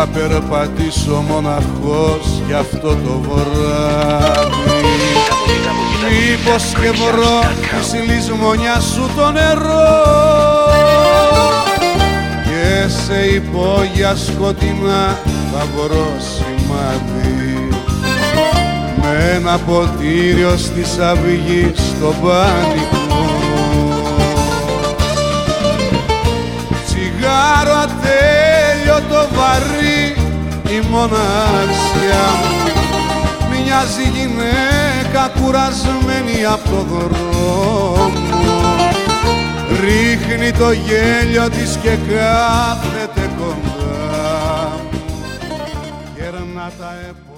θα περπατήσω μοναχός γι' αυτό το βράδυ. Μήπως και βρω στη λησμονιά σου το νερό και σε υπόγεια σκοτεινά θα βρω σημάδι με ένα ποτήριο στις αυγής στο πάνικο. Τσιγάρο ατέλειωτο βαρύ η μοναξιά, μοιάζει γυναίκα κουρασμένη από το δρόμο, ρίχνει το γέλιο της και κάθεται κοντά, γερνά τα